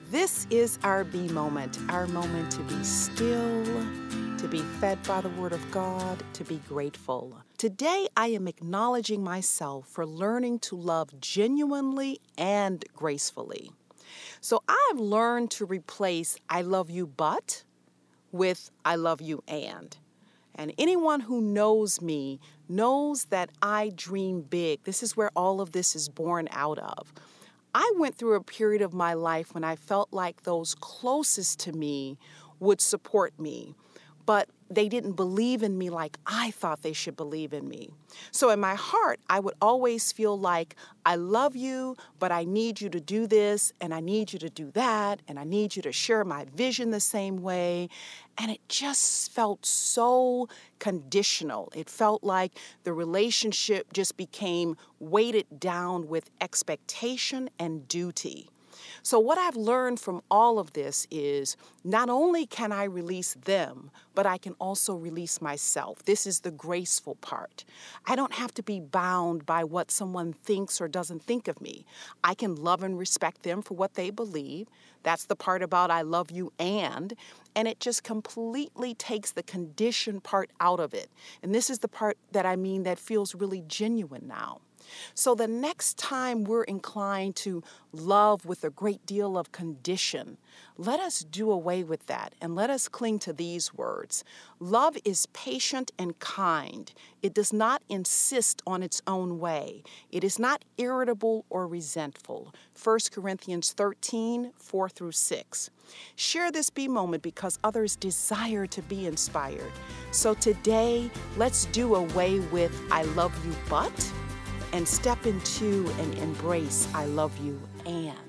This is our B moment, our moment to be still, to be fed by the Word of God, to be grateful. Today, I am acknowledging myself for learning to love genuinely and gracefully. So I've learned to replace I love you but with I love you and. And anyone who knows me knows that I dream big. This is where all of this is born out of. I went through a period of my life when I felt like those closest to me would support me, but they didn't believe in me like I thought they should believe in me. So in my heart, I would always feel like, I love you, but I need you to do this, and I need you to do that, and I need you to share my vision the same way. And it just felt so conditional. It felt like the relationship just became weighted down with expectation and duty. So what I've learned from all of this is not only can I release them, but I can also release myself. This is the graceful part. I don't have to be bound by what someone thinks or doesn't think of me. I can love and respect them for what they believe. That's the part about I love you and it just completely takes the condition part out of it. And this is the part that I mean that feels really genuine now. So the next time we're inclined to love with a great deal of condition, let us do away with that and let us cling to these words. Love is patient and kind. It does not insist on its own way. It is not irritable or resentful. 1 Corinthians 13, 4 through 6. Share this B moment because others desire to be inspired. So today, let's do away with I love you but and step into and embrace I love you and.